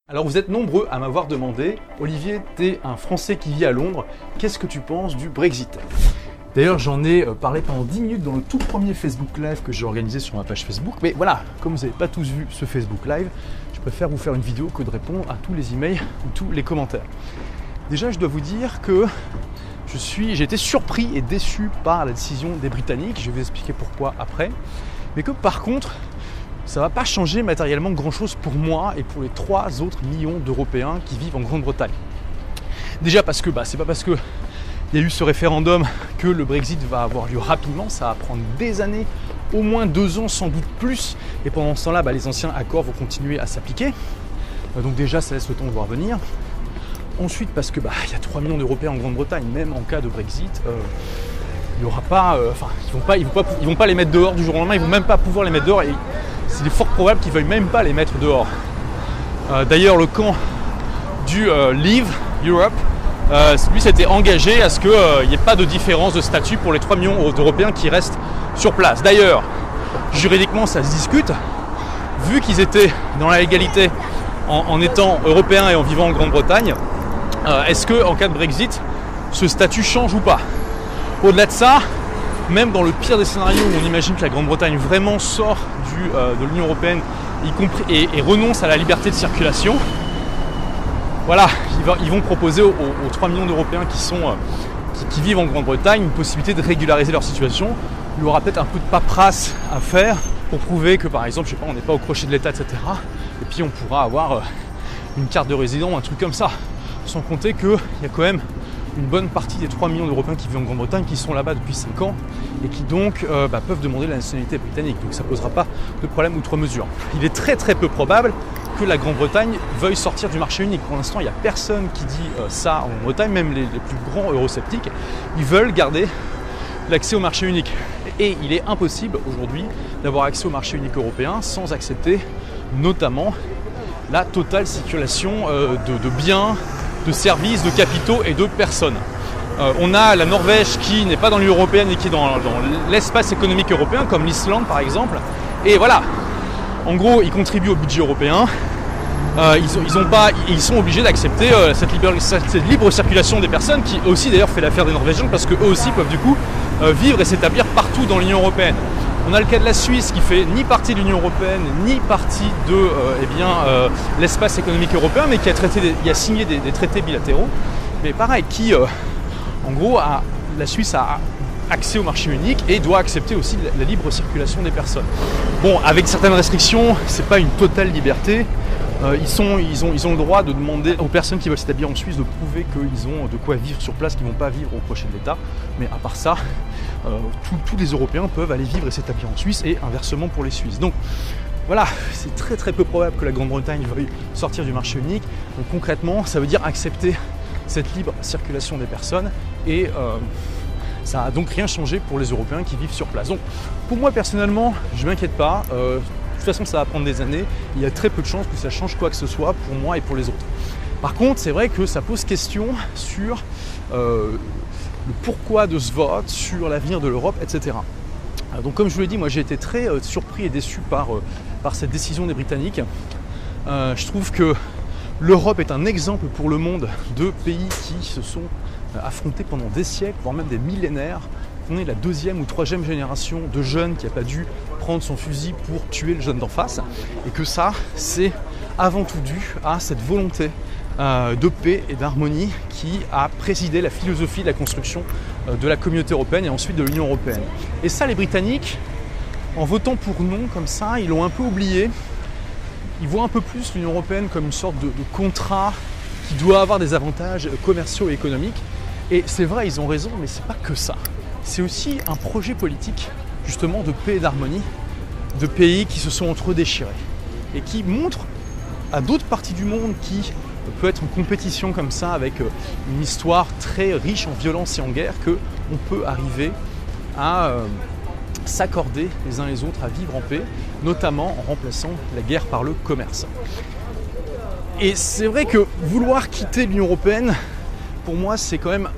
Alors vous êtes nombreux à m'avoir demandé « Olivier, t'es un Français qui vit à Londres, qu'est-ce que tu penses du Brexit ?» D'ailleurs j'en ai parlé pendant 10 minutes dans le tout premier Facebook Live que j'ai organisé sur ma page Facebook. Mais voilà, comme vous n'avez pas tous vu ce Facebook Live, je préfère vous faire une vidéo que de répondre à tous les emails ou tous les commentaires. Déjà je dois vous dire que j'ai été surpris et déçu par la décision des Britanniques, je vais vous expliquer pourquoi après. Mais que par contre, ça ne va pas changer matériellement grand-chose pour moi et pour les 3 autres millions d'Européens qui vivent en Grande-Bretagne. Déjà parce que c'est pas parce qu'il y a eu ce référendum que le Brexit va avoir lieu rapidement, ça va prendre des années, au moins 2 ans, sans doute plus. Et pendant ce temps-là, les anciens accords vont continuer à s'appliquer. Donc déjà, ça laisse le temps de voir venir. Ensuite, parce que il y a 3 millions d'Européens en Grande-Bretagne, même en cas de Brexit, il n'y aura pas, ils vont pas les mettre dehors du jour au lendemain, ils vont même pas pouvoir les mettre dehors. Et c'est fort probable qu'ils ne veuillent même pas les mettre dehors. D'ailleurs, le camp du Leave Europe, lui s'était engagé à ce qu'il n'y ait pas de différence de statut pour les 3 millions d'Européens qui restent sur place. D'ailleurs, juridiquement, ça se discute. Vu qu'ils étaient dans la légalité en étant européens et en vivant en Grande-Bretagne, est-ce qu'en cas de Brexit, ce statut change ou pas? Au-delà de ça, même dans le pire des scénarios où on imagine que la Grande-Bretagne vraiment sort de l'Union Européenne et renonce à la liberté de circulation, voilà, ils vont proposer aux 3 millions d'Européens qui vivent en Grande-Bretagne une possibilité de régulariser leur situation. Il y aura peut-être un peu de paperasse à faire pour prouver que, par exemple, on n'est pas au crochet de l'État, etc. Et puis on pourra avoir une carte de résident ou un truc comme ça. Sans compter qu'il y a quand même une bonne partie des 3 millions d'Européens qui vivent en Grande-Bretagne qui sont là-bas depuis 5 ans et qui donc peuvent demander la nationalité britannique. Donc ça ne posera pas de problème outre mesure. Il est très très peu probable que la Grande-Bretagne veuille sortir du marché unique. Pour l'instant, il n'y a personne qui dit ça en Grande-Bretagne, même les plus grands eurosceptiques. Ils veulent garder l'accès au marché unique. Et il est impossible aujourd'hui d'avoir accès au marché unique européen sans accepter notamment la totale circulation de biens, de services, de capitaux et de personnes. On a la Norvège qui n'est pas dans l'Union Européenne et qui est dans l'espace économique européen, comme l'Islande par exemple. Et voilà, en gros, ils contribuent au budget européen. Ils sont obligés d'accepter cette libre circulation des personnes qui aussi d'ailleurs fait l'affaire des Norvégiens parce qu'eux aussi peuvent du coup vivre et s'établir partout dans l'Union Européenne. On a le cas de la Suisse qui fait ni partie de l'Union Européenne ni partie de l'espace économique européen, mais qui a signé des traités bilatéraux. Mais pareil, en gros, la Suisse a accès au marché unique et doit accepter aussi la libre circulation des personnes. Bon, avec certaines restrictions, c'est pas une totale liberté. Ils ont le droit de demander aux personnes qui veulent s'établir en Suisse de prouver qu'ils ont de quoi vivre sur place, qu'ils ne vont pas vivre au crochet de l'État. Mais à part ça, tous les Européens peuvent aller vivre et s'établir en Suisse et inversement pour les Suisses. Donc voilà, c'est très très peu probable que la Grande-Bretagne veuille sortir du marché unique. Donc concrètement, ça veut dire accepter cette libre circulation des personnes et ça n'a donc rien changé pour les Européens qui vivent sur place. Donc pour moi personnellement, je ne m'inquiète pas. De toute façon, ça va prendre des années. Il y a très peu de chances que ça change quoi que ce soit pour moi et pour les autres. Par contre, c'est vrai que ça pose question sur le pourquoi de ce vote, sur l'avenir de l'Europe, etc. Donc comme je vous l'ai dit, moi j'ai été très surpris et déçu par cette décision des Britanniques. Je trouve que l'Europe est un exemple pour le monde de pays qui se sont affrontés pendant des siècles, voire même des millénaires. On est la 2e ou 3e génération de jeunes qui n'a pas dû prendre son fusil pour tuer le jeune d'en face. Et que ça, c'est avant tout dû à cette volonté de paix et d'harmonie qui a présidé la philosophie de la construction de la communauté européenne et ensuite de l'Union européenne. Et ça, les Britanniques, en votant pour non comme ça, ils l'ont un peu oublié. Ils voient un peu plus l'Union européenne comme une sorte de contrat qui doit avoir des avantages commerciaux et économiques. Et c'est vrai, ils ont raison, mais c'est pas que ça. C'est aussi un projet politique, justement, de paix et d'harmonie, de pays qui se sont entre eux déchirés et qui montre à d'autres parties du monde qui peut être en compétition comme ça avec une histoire très riche en violence et en guerre qu'on peut arriver à s'accorder les uns les autres à vivre en paix, notamment en remplaçant la guerre par le commerce. Et c'est vrai que vouloir quitter l'Union européenne, pour moi, c'est quand même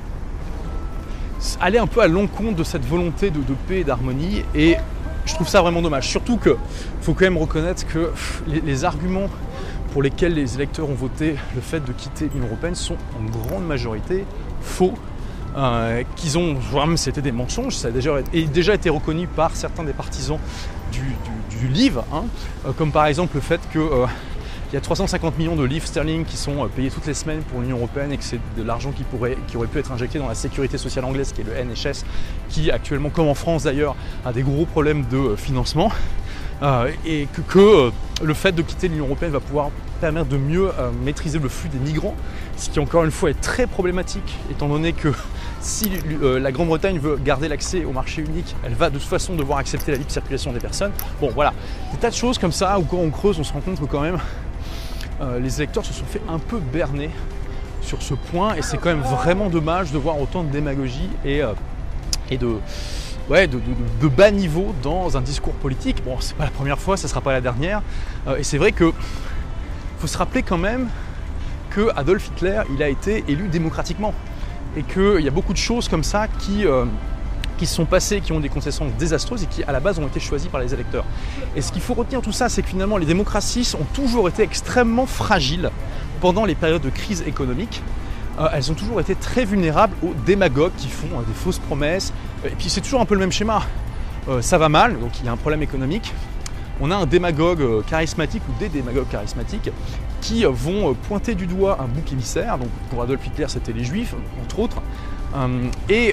aller un peu à l'encontre de cette volonté de paix et d'harmonie. Et je trouve ça vraiment dommage. Surtout qu'il faut quand même reconnaître que les arguments pour lesquels les électeurs ont voté le fait de quitter l'Union européenne sont en grande majorité faux. Qu'ils ont, voire même c'était des mensonges, ça a déjà été reconnu par certains des partisans du livre, comme par exemple le fait qu'il y a 350 millions de livres sterling qui sont payés toutes les semaines pour l'Union européenne et que c'est de l'argent qui aurait pu être injecté dans la sécurité sociale anglaise, qui est le NHS, qui actuellement, comme en France d'ailleurs, a des gros problèmes de financement. Et que le fait de quitter l'Union européenne va pouvoir permettre de mieux maîtriser le flux des migrants, ce qui encore une fois est très problématique, étant donné que si la Grande-Bretagne veut garder l'accès au marché unique, elle va de toute façon devoir accepter la libre circulation des personnes. Bon voilà, des tas de choses comme ça où quand on creuse, on se rend compte que quand même les électeurs se sont fait un peu berner sur ce point, et c'est quand même vraiment dommage de voir autant de démagogie et de bas niveau dans un discours politique. Bon, c'est pas la première fois, ça sera pas la dernière. Et c'est vrai que faut se rappeler quand même que Adolf Hitler, il a été élu démocratiquement. Et qu'il y a beaucoup de choses comme ça qui se sont passées, qui ont des conséquences désastreuses et qui à la base ont été choisies par les électeurs. Et ce qu'il faut retenir de tout ça, c'est que finalement les démocraties ont toujours été extrêmement fragiles pendant les périodes de crise économique. Elles ont toujours été très vulnérables aux démagogues qui font des fausses promesses. Et puis c'est toujours un peu le même schéma. Ça va mal, donc il y a un problème économique. On a un démagogue charismatique ou des démagogues charismatiques qui vont pointer du doigt un bouc émissaire. Donc pour Adolf Hitler, c'était les Juifs, entre autres, et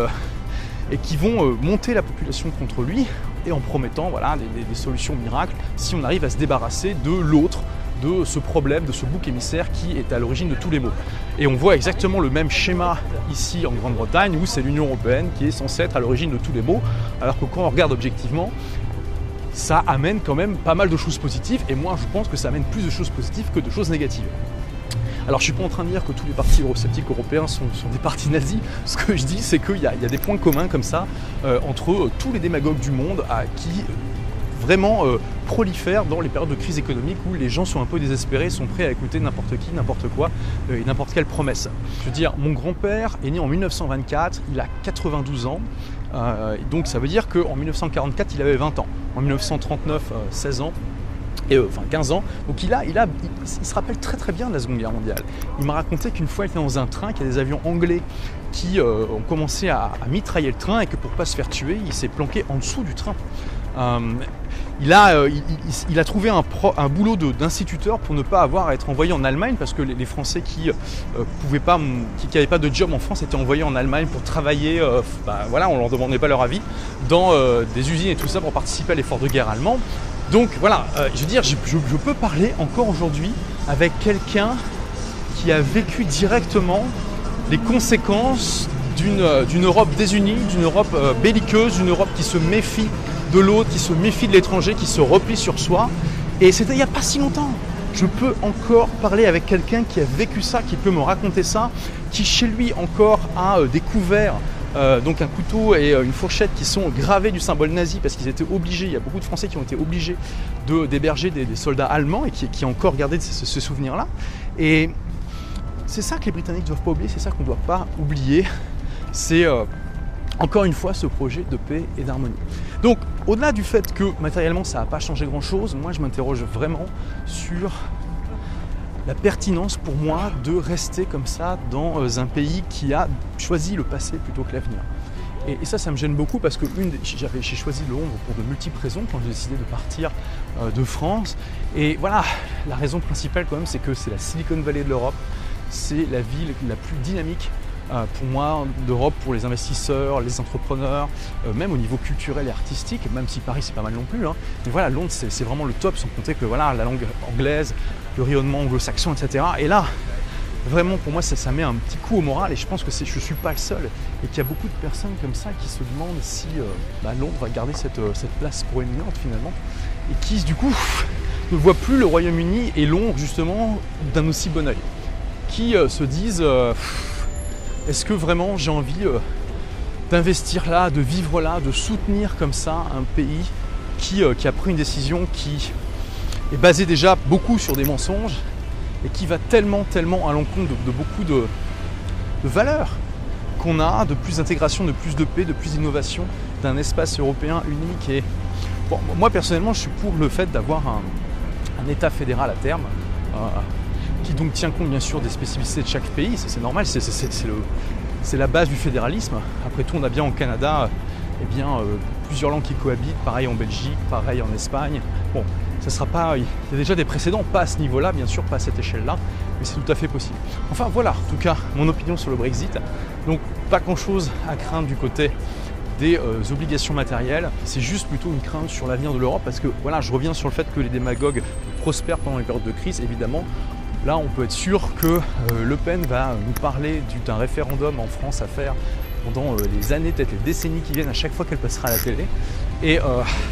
qui vont monter la population contre lui et en promettant des solutions miracles si on arrive à se débarrasser de l'autre, de ce problème, de ce bouc émissaire qui est à l'origine de tous les maux. Et on voit exactement le même schéma ici en Grande-Bretagne, où c'est l'Union européenne qui est censée être à l'origine de tous les maux, alors que quand on regarde objectivement, ça amène quand même pas mal de choses positives, et moi je pense que ça amène plus de choses positives que de choses négatives. Alors je suis pas en train de dire que tous les partis eurosceptiques européens sont des partis nazis. Ce que je dis, c'est qu'il y a des points communs comme ça entre tous les démagogues du monde qui vraiment prolifèrent dans les périodes de crise économique où les gens sont un peu désespérés, sont prêts à écouter n'importe qui, n'importe quoi et n'importe quelle promesse. Je veux dire, mon grand-père est né en 1924, il a 92 ans, donc ça veut dire qu'en 1944 il avait 20 ans, en 1939 16 ans, enfin 15 ans, donc il se rappelle très très bien de la Seconde Guerre mondiale. Il m'a raconté qu'une fois il était dans un train, qu'il y a des avions anglais qui ont commencé à mitrailler le train et que pour ne pas se faire tuer, il s'est planqué en dessous du train. Il a trouvé un boulot d'instituteur pour ne pas avoir à être envoyé en Allemagne, parce que les Français qui n'avaient pas de job en France étaient envoyés en Allemagne pour travailler, on ne leur demandait pas leur avis, dans des usines et tout ça pour participer à l'effort de guerre allemand. Donc voilà, je veux dire, je peux parler encore aujourd'hui avec quelqu'un qui a vécu directement les conséquences d'une Europe désunie, d'une Europe belliqueuse, d'une Europe qui se méfie de l'autre, qui se méfie de l'étranger, qui se replie sur soi. Et c'était il n'y a pas si longtemps. Je peux encore parler avec quelqu'un qui a vécu ça, qui peut me raconter ça, qui chez lui encore a découvert donc un couteau et une fourchette qui sont gravés du symbole nazi, parce qu'ils étaient obligés, il y a beaucoup de Français qui ont été obligés d'héberger des soldats allemands et qui ont encore gardé ce souvenir-là. Et c'est ça que les Britanniques ne doivent pas oublier, c'est ça qu'on ne doit pas oublier. C'est encore une fois ce projet de paix et d'harmonie. Donc au-delà du fait que matériellement ça n'a pas changé grand-chose, moi je m'interroge vraiment sur la pertinence pour moi de rester comme ça dans un pays qui a choisi le passé plutôt que l'avenir. Et ça me gêne beaucoup, parce que j'ai choisi Londres pour de multiples raisons quand j'ai décidé de partir de France. Et voilà, la raison principale quand même, c'est que c'est la Silicon Valley de l'Europe, c'est la ville la plus dynamique pour moi d'Europe, pour les investisseurs, les entrepreneurs, même au niveau culturel et artistique, même si Paris c'est pas mal non plus, mais voilà, Londres c'est vraiment le top, sans compter que voilà, la langue anglaise, le rayonnement anglo-saxon, etc. Et là, vraiment pour moi ça met un petit coup au moral, et je pense que je ne suis pas le seul, et qu'il y a beaucoup de personnes comme ça qui se demandent si Londres va garder cette place proéminente finalement, et qui du coup ne voient plus le Royaume-Uni et Londres justement d'un aussi bon œil, qui se disent est-ce que vraiment j'ai envie d'investir là, de vivre là, de soutenir comme ça un pays qui a pris une décision qui est basée déjà beaucoup sur des mensonges et qui va tellement à l'encontre de beaucoup de valeurs qu'on a, de plus d'intégration, de plus de paix, de plus d'innovation, d'un espace européen unique. Et bon, moi personnellement je suis pour le fait d'avoir un État fédéral à terme, qui donc tient compte bien sûr des spécificités de chaque pays, c'est normal, c'est la base du fédéralisme. Après tout, on a bien au Canada plusieurs langues qui cohabitent, pareil en Belgique, pareil en Espagne. Bon, ça sera pas, il y a déjà des précédents, pas à ce niveau-là, bien sûr, pas à cette échelle-là, mais c'est tout à fait possible. Enfin voilà, en tout cas, mon opinion sur le Brexit. Donc pas grand-chose à craindre du côté des obligations matérielles, c'est juste plutôt une crainte sur l'avenir de l'Europe, parce que voilà, je reviens sur le fait que les démagogues prospèrent pendant les périodes de crise, évidemment. Là, on peut être sûr que Le Pen va nous parler d'un référendum en France à faire pendant les années, peut-être les décennies qui viennent, à chaque fois qu'elle passera à la télé. Et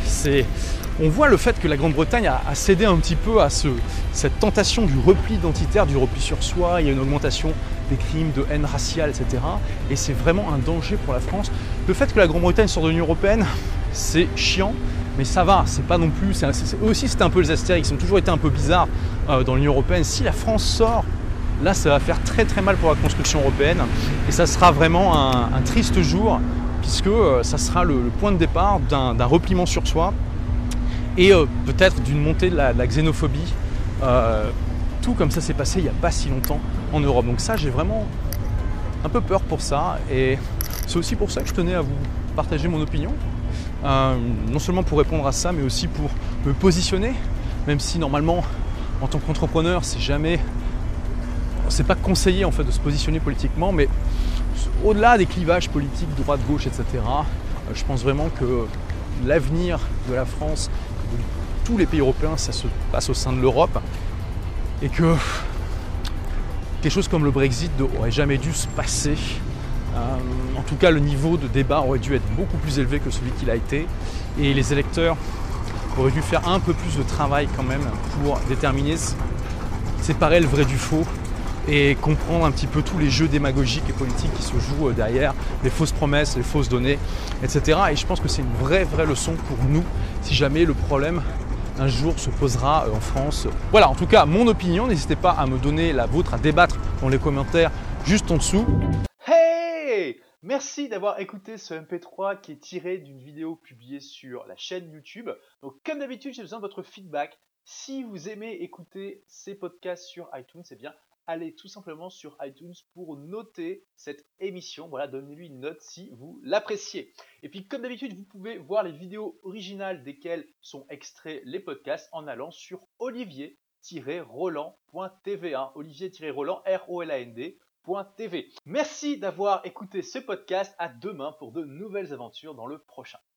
on voit le fait que la Grande-Bretagne a cédé un petit peu à cette tentation du repli identitaire, du repli sur soi. Il y a une augmentation des crimes de haine raciale, etc. Et c'est vraiment un danger pour la France. Le fait que la Grande-Bretagne sorte de l'Union européenne, c'est chiant, mais ça va, c'est pas non plus. Eux aussi, c'était un peu les Astérix, ils ont toujours été un peu bizarres dans l'Union européenne. Si la France sort, là, ça va faire très très mal pour la construction européenne. Et ça sera vraiment un triste jour, puisque ça sera le point de départ d'un repliement sur soi et peut-être d'une montée de la xénophobie. Tout comme ça s'est passé il n'y a pas si longtemps en Europe. Donc ça, j'ai vraiment un peu peur pour ça. Et c'est aussi pour ça que je tenais à vous partager mon opinion. Non seulement pour répondre à ça, mais aussi pour me positionner, même si normalement, en tant qu'entrepreneur, c'est pas conseillé en fait de se positionner politiquement, mais au-delà des clivages politiques, droite-gauche, etc., je pense vraiment que l'avenir de la France, de tous les pays européens, ça se passe au sein de l'Europe, et que quelque chose comme le Brexit n'aurait jamais dû se passer. En tout cas, le niveau de débat aurait dû être beaucoup plus élevé que celui qu'il a été, et les électeurs auraient dû faire un peu plus de travail quand même pour déterminer, séparer le vrai du faux et comprendre un petit peu tous les jeux démagogiques et politiques qui se jouent derrière, les fausses promesses, les fausses données, etc. Et je pense que c'est une vraie leçon pour nous si jamais le problème un jour se posera en France. Voilà, en tout cas, mon opinion. N'hésitez pas à me donner la vôtre, à débattre dans les commentaires juste en dessous. Hey! Merci d'avoir écouté ce MP3 qui est tiré d'une vidéo publiée sur la chaîne YouTube. Donc comme d'habitude, j'ai besoin de votre feedback. Si vous aimez écouter ces podcasts sur iTunes, eh bien, allez tout simplement sur iTunes pour noter cette émission. Voilà, donnez-lui une note si vous l'appréciez. Et puis comme d'habitude, vous pouvez voir les vidéos originales desquelles sont extraits les podcasts en allant sur olivier-roland.tv. Olivier-roland, R-O-L-A-N-D. TV. Merci d'avoir écouté ce podcast. À demain pour de nouvelles aventures dans le prochain.